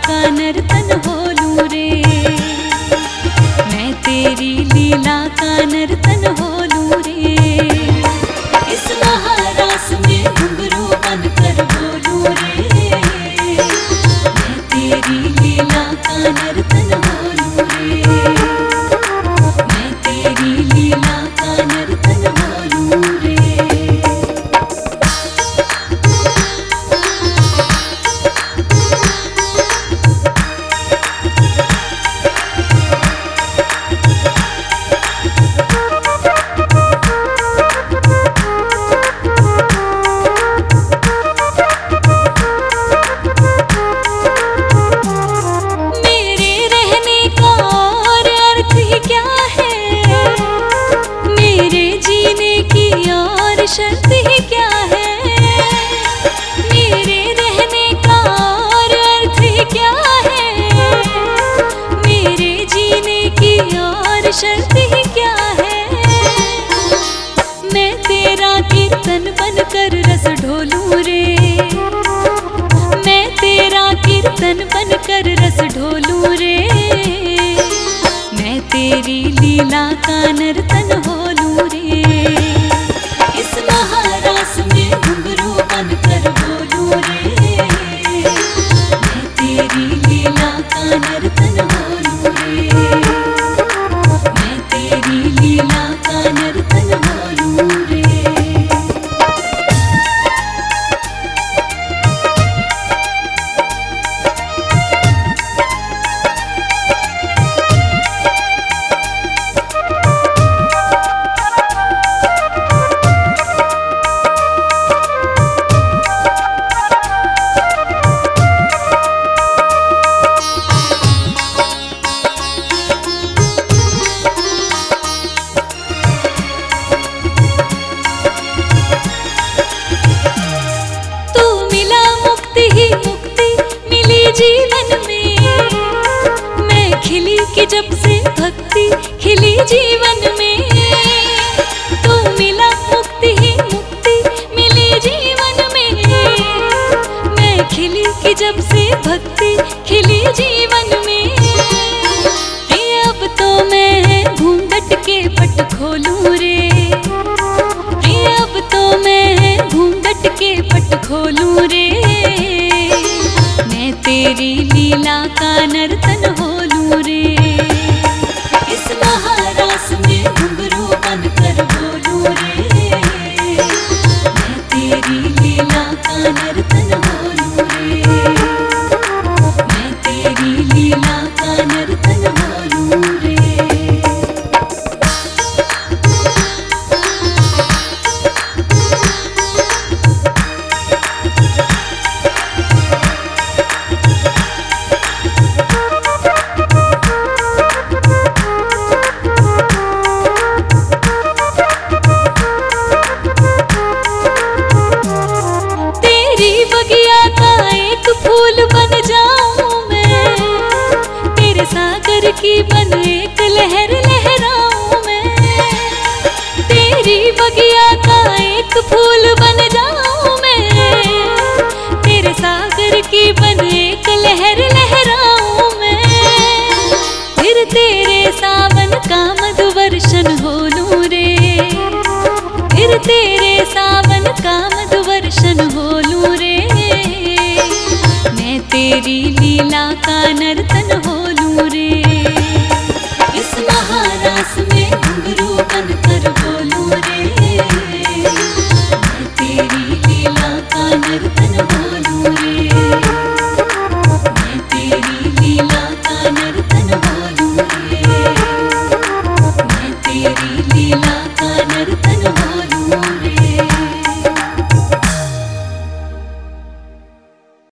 का नर्तन होलूं रे। मैं तेरी लीला का नर्तन होलूं रे। इस महारास में घुंघरू बनकर बोलूं रे। मैं तेरी लीला का नर्तन होलूं रे। मैं तेरी लीला का नर्तन होलूं रे। शर्त ही क्या है मेरे रहने का और अर्थ ही क्या है। मेरे जीने की और शर्त ही क्या है। मैं तेरा कीर्तन बनकर रस ढोलूं रे। मैं तेरा कीर्तन बनकर रस ढोलूं रे। मैं तेरी लीला का नर्तन होलूं रे। इस महारास में घुंघरू बनकर बोलूं रे। मैं तेरी लीला का नर्तन होलूं रे। मैं तेरी लीला का नर्तन होलूं रे। जीवन में मैं खिली कि जब से भक्ति खिली जीवन में। तू मिला मुक्ति ही मुक्ति मिली जीवन में। मैं खिली कि जब से भक्ति खिली जीवन में। अब तो मैं घूंघट के पट खोलूं रे। अब तो मैं घूंघट के पट खोलूं रे। मैं तेरी लीला का नर्तन होलूं रे। इस महारास में घुंघरू बनकर बोलूं रे। मैं तेरी लीला का नर्तन होलूं रे। मैं तेरी लीला का नर्तन होलूं रे। बगिया का एक फूल बन जाऊं मैं। तेरे सागर की बन एक लहर लहराऊं मैं। तेरी बगिया का एक फूल बन जाऊं मैं। तेरे सागर की बन एक लहर लहराऊं मैं। फिर तेरे सावन का मधुवर्षन होलूं रे। फिर तेरे सावन का मधुवर्षन होलूं रे। मैं तेरी लीला का नर्तन होलूं रे। इस महारास में घुंघरू बनकर बोलूं रे। मैं तेरी लीला का नर्तन होलूं रे। मैं तेरी लीला का नर्तन होलूं रे। मैं तेरी लीला का नर्तन होलूं रे।